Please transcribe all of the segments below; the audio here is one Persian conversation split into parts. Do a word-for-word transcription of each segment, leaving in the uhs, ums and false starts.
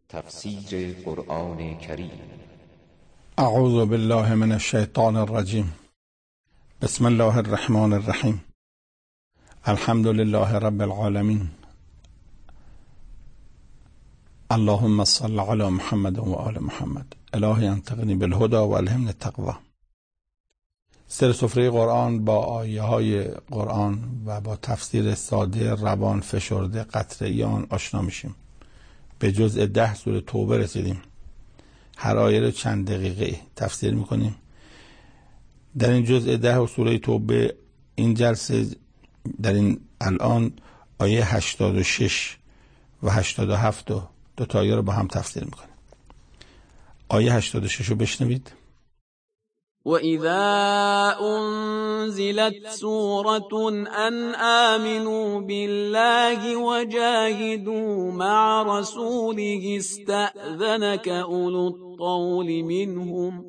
تفسیر قرآن کریم. اعوذ بالله من الشیطان الرجیم. بسم الله الرحمن الرحیم. الحمد لله رب العالمین. اللهم صل علی محمد و آل محمد. الهی انطقنی بالهدى و الهمنی التقوی. سر سفره قرآن با آیه های قرآن و با تفسیر ساده، روان، فشرده، قطعی آن آشنا میشیم. به جزء ده سوره توبه رسیدیم. هر آیه رو چند دقیقه تفسیر میکنیم. در این جزء ده و سوره توبه این جلسه در این الان آیه هشتاد و شش و هشتاد و هفت و دو تا آیه رو با هم تفسیر میکنیم. آیه هشتاد و شش رو بشنوید. وَإِذَا أُنزِلَتْ سُورَةٌ أَنْ آمِنُوا بِاللَّهِ وَجَاهِدُوا مَعَ رَسُولِهِ اسْتَأْذَنَكَ أُولُو الطَّوْلِ مِنْهُمْ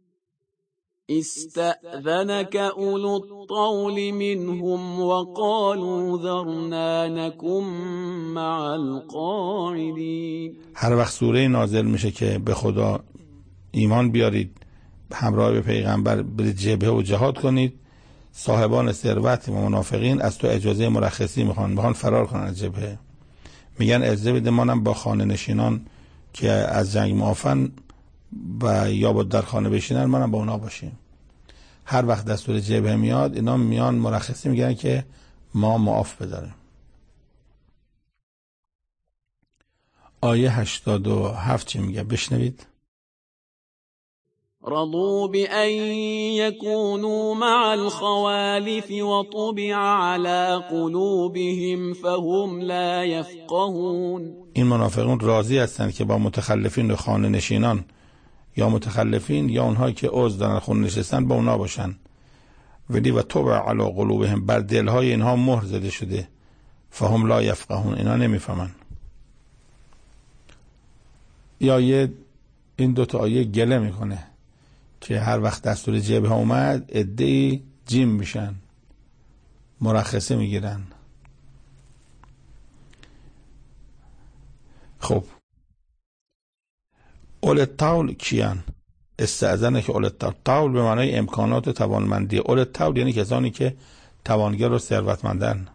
اسْتَأْذَنَكَ أُولُو الطَّوْلِ مِنْهُمْ وَقَالُوا ذَرْنَا نَكُن مَّعَ الْقَاعِدِينَ. هر وقت سوره نازل میشه که به خدا ایمان بیارید، همراه به پیغمبر برید جبهه و جهاد کنید، صاحبان ثروت و منافقین از تو اجازه مرخصی میخوان، میخوان فرار کنن از جبهه. میگن اجازه بده مانم با خانه نشینان که از جنگ معافن و یا با در خانه بشینن مانم با اونا باشیم. هر وقت دستور جبهه میاد اینا میان مرخصی میگن که ما معاف بداریم. آیه هشتاد و هفت چی میگه؟ بشنوید. رضوا بأن يكونوا مع الخوالف وطبع على قلوبهم فهم لا يفقهون. این منافقون راضی هستند که با متخلفین و خانه نشینان یا متخلفین یا اونهایی که عذر دارن خونه نشستن با اونا باشن. ولی و طبع علی قلوبهم، بر دلهای اینها مهر زده شده. فهم لا یفقهون، اینا نمیفهمن. یا یه این دوتا آیه گله میکنه که هر وقت دستور جبهه اومد عده‌ای جیم میشن، مرخصه میگیرن. خب اول الطول کیان؟ استأذنه که اول الطول، طول به معنای امکانات و توانمندی. اول الطول یعنی کسانی که توانگر و ثروتمندن.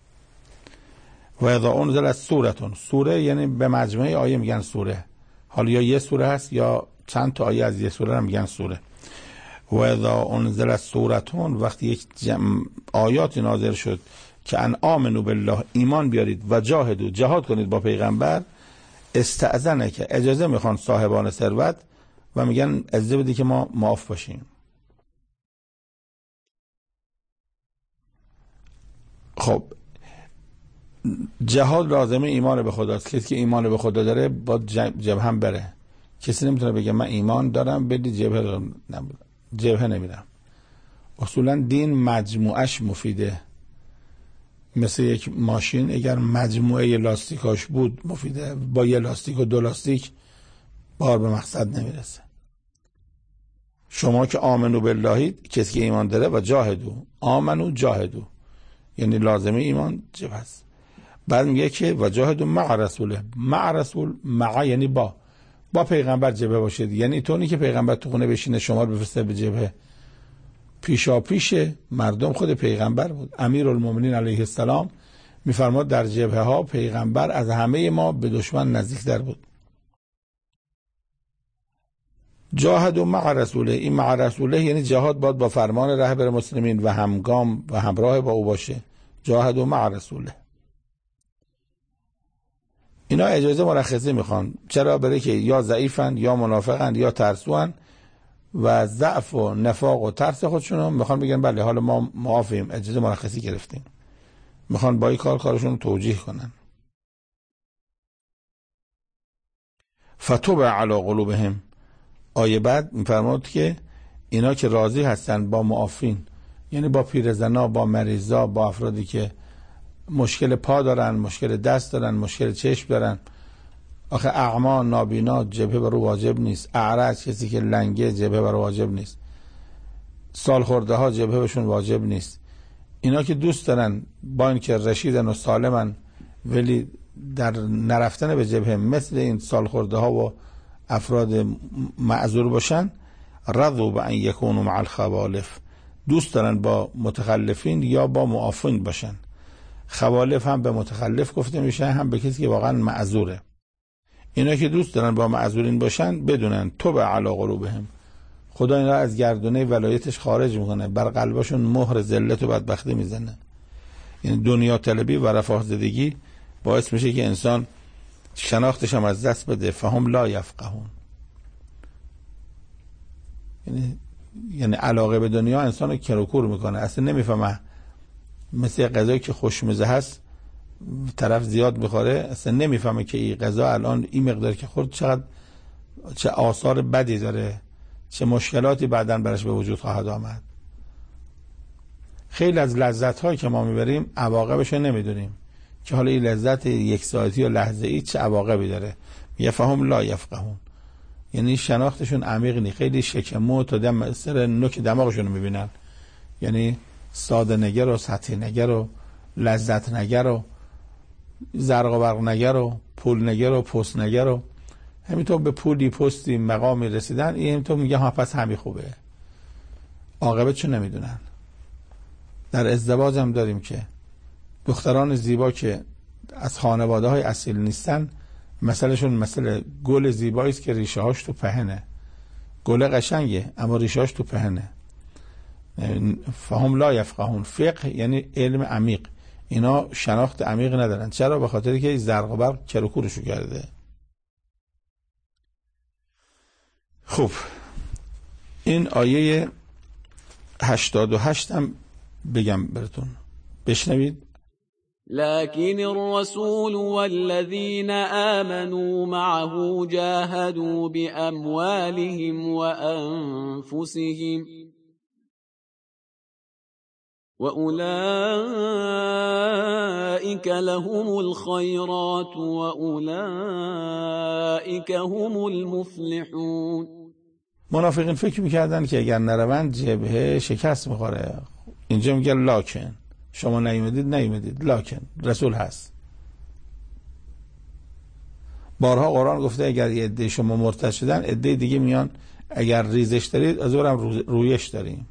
و اذا انزلت سوره، سوره یعنی به مجموعه آیه میگن سوره. حالا یا یه سوره هست یا چند تا آیه از یه سوره هم میگن سوره. و اذا انزلت سورتون، وقتی یک آیاتی نازل شد که ان آمنوا بالله، ایمان بیارید، و جاهدوا، جهاد کنید با پیغمبر، استأذنه که اجازه میخوان صاحبان ثروت و میگن اجازه بدید که ما معاف باشیم. خب جهاد لازمه ایمان به خداست. کسی که ایمان به خدا داره با جبهه هم بره. کسی نمیتونه بگه من ایمان دارم بدید جبهه نمیرم. جبهه نمیرم. اصولا دین مجموعش مفیده. مثل یک ماشین اگر مجموعه لاستیکاش بود مفیده، با یه لاستیک و دو لاستیک بار به مقصد نمیرسه. شما که آمنو باللهید، کسی که ایمان داره، و جاهدو، آمنو جاهدو یعنی لازمه ایمان جبهه است. بعد میگه که و جاهدو مع رسوله، مع رسول، مع یعنی با با پیغمبر جبهه باشید. یعنی طوری که پیغمبر تو خونه بشینه شما رو بفرسته به جبهه. پیشا پیش مردم خود پیغمبر بود. امیرالمومنین علیه السلام میفرماد در جبهه ها پیغمبر از همه ما به دشمن نزدیکتر بود. جاهد و مع رسوله، این مع رسوله یعنی جهاد باید با فرمان رهبر مسلمین و همگام و همراه با او باشه. جاهد و مع رسوله. اینا اجازه مرخصی میخوان. چرا؟ برای که یا ضعیفن یا منافقن یا ترسوان و ضعف و نفاق و ترس خودشونو میخوان بگن بله حالا ما معافیم، اجازه مرخصی گرفتیم. میخوان با این کار کارشون توجیه کنن. فطبع علی قلوبهم، آیه بعد میفرماد که اینا که راضی هستن با معافین، یعنی با پیرزنا، با مریضا، با افرادی که مشکل پا دارن، مشکل دست دارن، مشکل چشم دارن. آخه اعما، نابینا جبهه برو واجب نیست. اعرج، کسی که لنگه، جبهه برو واجب نیست. سال خورده ها جبهه بهشون واجب نیست. اینا که دوست دارن با اینکه رشیدن و سالمن ولی در نرفتن به جبهه مثل این سالخورده ها و افراد معذور باشن، رضوا به ان یکونوا مع الخوالف، دوست دارن با متخلفین یا با معافین باشن. خوالف هم به متخلف گفته میشه، هم به کسی که واقعا معذوره. اینا که دوست دارن با معذورین باشن بدونن تو به علی قلوبهم، خدا اینا از گردونه ولایتش خارج میکنه، بر قلبشون مهر ذلت و بدبختی میزنه. یعنی دنیا طلبی و رفاه زدگی باعث میشه که انسان شناختش هم از دست بده. فهم لا یفقهون، یعنی یعنی علاقه به دنیا انسان رو کروکور میکنه، اصلا نمیفهمه. مثل غذایی که خوشمزه هست طرف زیاد میخوره، اصلا نمیفهمه که این غذا الان این مقدار که خورد چقدر چه آثار بدی داره، چه مشکلاتی بعداً برش به وجود خواهد آمد. خیلی از لذت هایی که ما میبریم عواقبش رو نمیدونیم که حالا این لذت یک ساعتی و لحظه ای چه عواقبی داره. میگه فهم لا یفقهون، یعنی شناختشون عمیق نی، خیلی شکمو تا دم سر نوک دماغشون رو میبینن. یعنی ساده نگر و سطحی نگر و لذت نگر و زرق و برق نگر و پول نگر و پست نگر و همینطور به پولی پستی مقامی رسیدن. این همینطور میگه ها پس همین خوبه، عاقبت چون نمیدونن. در ازدواج هم داریم که دختران زیبا که از خانواده های اصیل نیستن، مثلشون مثل گل زیبایی است که ریشه هاش تو پهنه. گل قشنگه اما ریشه هاش تو پهنه. فهم لا یفقهون، فقه یعنی علم عمیق، اینا شناخت عمیق ندارن. چرا؟ به خاطری که زرق و برق کروکورشو کرده. خب این آیه هشتاد و هشت هم بگم براتون بشنوید. لكن الرسول والذين آمنوا معه جاهدوا بأموالهم وأنفسهم وأولئك لهم الخيرات وأولئك هم المفلحون. منافقین فکر میکردن که اگر نروند جبهه شکست میخوره. اینجا میگه لاکن، شما نیومدید نیومدید لکن رسول هست. بارها قرآن گفته اگر یه عده شما مرتد شدن، عده دیگه میان اگر ریزش دارید از اونم رویش داریم.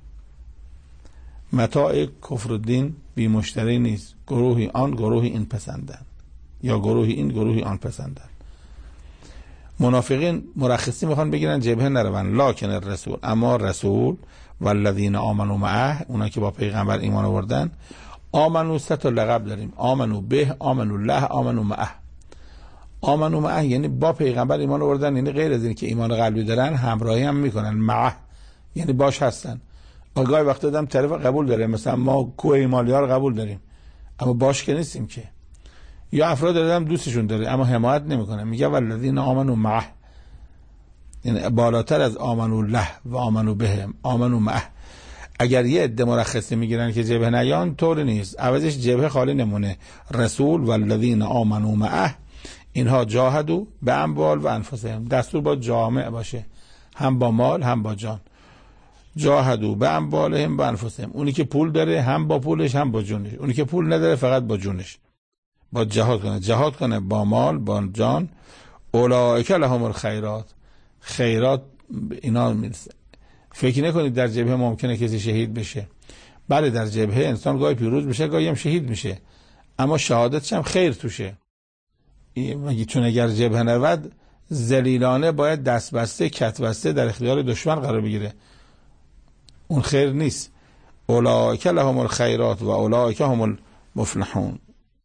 متاع کفر الدین بی مشتری نیست، گروهی آن گروهی این پسندن، یا گروهی این گروهی آن پسندن. منافقین مرخصی میخوان بگیرن جبهه نروند، لکن الرسول، اما رسول والذین آمنوا معه، اونا که با پیغمبر ایمان آوردن. آمنو سه تا لقب داریم، آمنو به، آمنو له، آمنو معه. آمنو معه یعنی با پیغمبر ایمان آوردن، یعنی غیر از این که ایمان قلبی دارن همراهی هم میکنن. معه یعنی باش هستن. آگاهی وقت دادم طرف قبول داره، مثلا ما کوه ایمالیار قبول داریم اما باش که نیستیم که. یا افراد دارم دوستشون داره اما حمایت نمیکنه. میگه والذین آمنوا معه، یعنی بالاتر از آمنو له و آمنو به، آمنو معه. اگر یه عده مرخصی میگیرن که جبهه نیان، طور نیست، عوضش جبهه خالی نمونه. رسول والذین آمنوا معه، اینها جاهدوا به اموال و انفسهم، دستور با جامع باشه، هم با مال هم با جان. جاهدوا به اموالهم و انفسهم، اونی که پول داره هم با پولش هم با جونش، اونی که پول نداره فقط با جونش. با جهاد کنه، جهاد کنه با مال با جان. اولئک لهم الخیرات، خیرات اینا میرسه. فکر نکنید در جبهه ممکنه کسی شهید بشه. بله در جبهه انسان گاهی پیروز بشه گاهی هم شهید میشه، اما شهادتش هم خیر توشه. مگه چون اگر جبهه نرود ذلیلانه باید دست بسته کت بسته در اختیار دشمن قرار بگیره، اون خیر نیست. اولئک لهم الخیرات و اولئک هم المفلحون.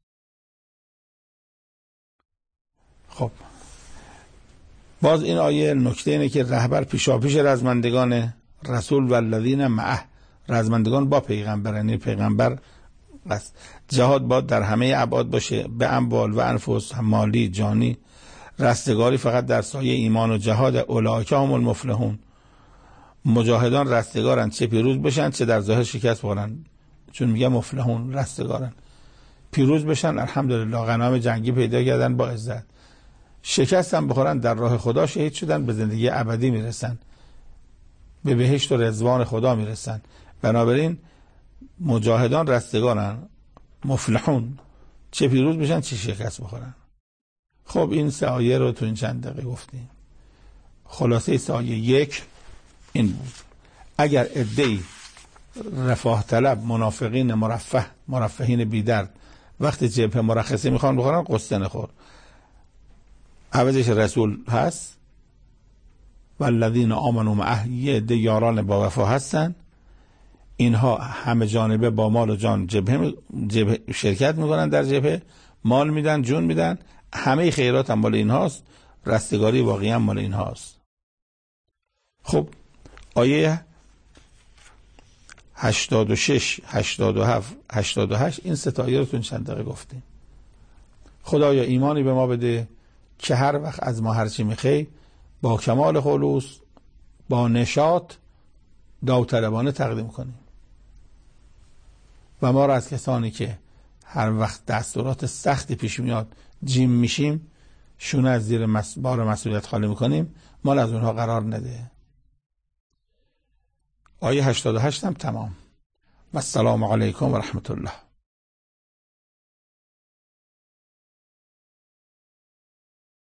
خب باز این آیه نکته اینه که رهبر پیشاپیش رزمندگان، رسول والذین معه، رزمندگان با پیغمبر، یعنی پیغمبر است. جهاد باید در همه ابعاد باشه، به اموال و انفس، مالی جانی. رستگاری فقط در سایه ایمان و جهاد. اولئک هم المفلحون، مجاهدان رستگارن، چه پیروز بشن چه در ظاهر شکست بخورن. چون میگه مفلحون رستگارن، پیروز بشن الحمدلله، غنایم جنگی پیدا کردن با عزت، شکست هم بخورن در راه خدا شهید شدن، به زندگی ابدی میرسن، به بهشت و رضوان خدا میرسن. بنابراین مجاهدان رستگارن، مفلحون، چه پیروز بشن چه شکست بخورن. خب این سه آیه رو تو این چند دقیقه گفتیم. خلاصه سه آیه یک این بود: اگر عده‌ای رفاه طلب، منافقین مرفه، مرفهین بیدرد، وقت جبهه مرخصی میخوان بخورن، قصه نخور، عوضش رسول هست. والذین آمنوا معه، یه عده یاران با وفا هستن، اینها همه جانبه با مال و جان جبهه, جبهه شرکت میکنن، در جبهه مال میدن، جون میدن، همه خیرات هم مال اینهاست، رستگاری واقعی هم مال اینهاست. خب آیه هشتاد و شش، هشتاد و هفت، هشتاد و هشت این سه تا آیه رو تو چند دقیقه گفتیم. خدایا ایمانی به ما بده که هر وقت از ما هرچی میخوای با کمال خلوص، با نشاط، داوطلبانه تقدیم کنیم و ما را از کسانی که هر وقت دستورات سختی پیش میاد جیم میشیم، شونه از زیر مس... بار مسئولیت خالی میکنیم، مال از اونها قرار نده. آیه هشتاد و هشت هم تمام. و السلام علیکم و رحمت الله.